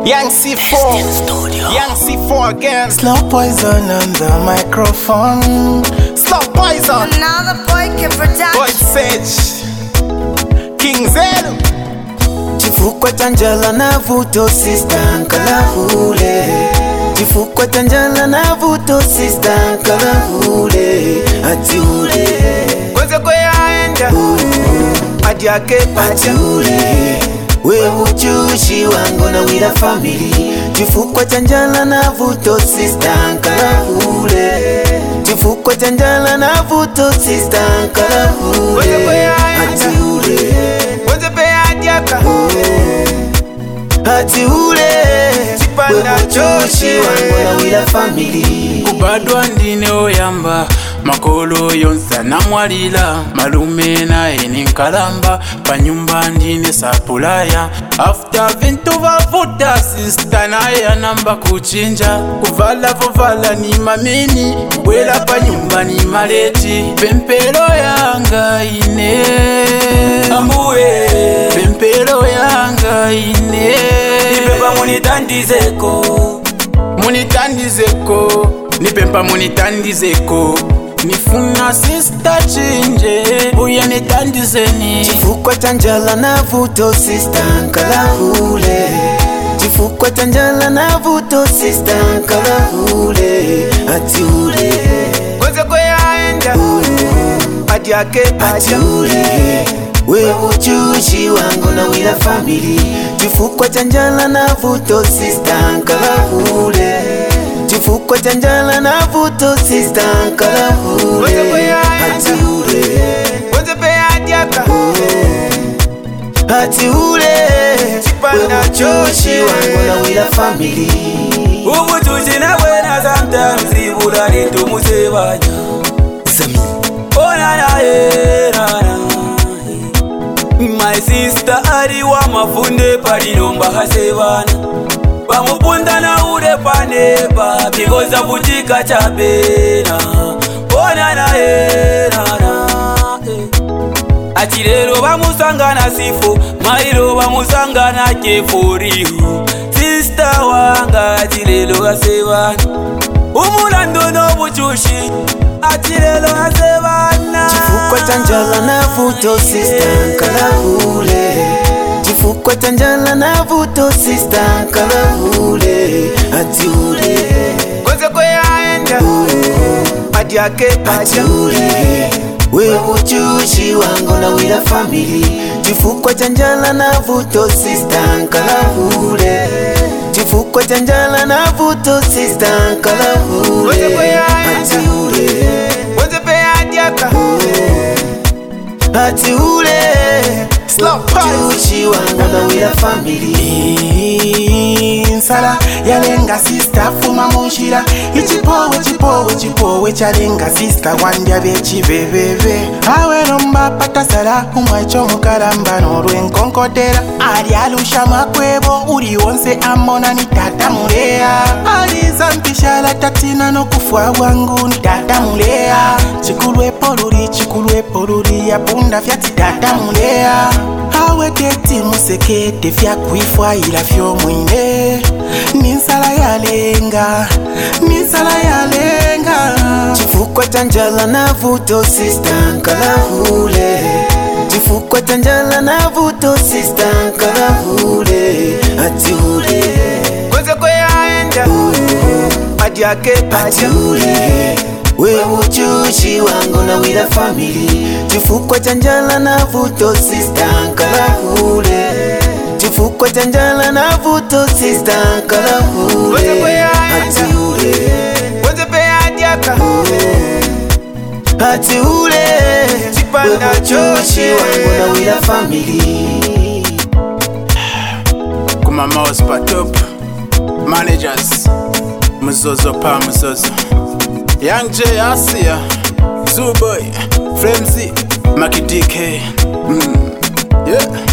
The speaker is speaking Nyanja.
Young C4, Young C4 again. Slow poison on the microphone. Slow poison. Another boy can production. Boy Sage, King Zero. Chifukwa chanjala na vuto sister nkalahule. Chifukwa chanjala na vuto sister nkalahule. Ati ule Kwanza kwa yaenda Adi ake ati ule we uchushi wangu na wila family. Chifukwa chanjala na vuto sister nkalahule. Chifukwa chanjala na vuto sister nkalahule. Ati ule Kwanza pe adi aka ati ule Chipanda choshi wangu na wila family. Kubadwa ndine oyamba makolo yonsa namwalila malume naye ninkalamba panyumba ndine sapulaya after vintu vavuta sista naye anamba kuchinja kuvala vovala ni mamini bwela panyumba ni maleti pempero yanga ine ambuye pempero yanga ine nipemba munitandizeko nipemba munitandizeko nifuna sista chinje uya nitandizeni. Chifukwa chanjala na vuto sister nkalahule. Chifukwa chanjala na vuto sister nkalahule. Ati ule Kwanza kwa yaenda Adi ake ati ule we uchushi wangu na wila family. Chifukwa chanjala na vuto sister nkalahule. Chifukwa chanjala na vuto sister nkalahule. Ati ule Kwanza pe adi aka ati ule Chipanda choshi wangu na wila family. Ubuchuchi na wena sometimes ibula lintu musebanya Zami Ona na nana My sister ari wa mafunde palinomba hasebana Bamupunda na ule paneba because avutika chabena Ona na nana Achirero bamusangana sifo Mairo bamusangana keforihu Sister wanga achirero gasebana Umulando no buchushi achirero gasebana Chifukwa chanjala na vuto sister nkalahule. Chifukwa chanjala na vuto sister nkalahule. Ati ule Kwanza kwa yaenda Adi ake ati ule we uchushi wangu na wila family. Chifukwa chanjala na vuto sister nkalahule. Chifukwa chanjala na vuto sister nkalahule. Ati ule Kwanza pe adi aka ati ule Slow poison. uchushi wangu na wila family. Nsala yalenga sister fuma munshira. Chipowe chalenga sister wandya bechibebebe. Awe nomba patasala umwecho mukaramba norwenkonkodera. Ali alusha makwebo uri wonse amona ni tata mulea. Aliza mpishala tatina no kufwa wangu ni tata mulea. Chikulwe poluri ya punda vyati tata mulea. Awe teti musekete vya kuifwa ila vyo mwine. Ninsala yalenga Chifukwa chanjala na vuto sister nkalahule. Chifukwa chanjala na vuto sister nkalahule. Ati ule Kwanza kwa yaenda Adi ake ati ule we uchushi wangu na wila family. Chifukwa chanjala na vuto sister nkalahule. Chifukwa chanjala na vuto sister nkalahule. Ati ule Kwanza pe adi aka ati ule Chipanda choshi wangu na wila family. Kuma mouse pa top managers Muzozo pa muzozo Young J Asia Zuboy Frenzy Maki DK Yeah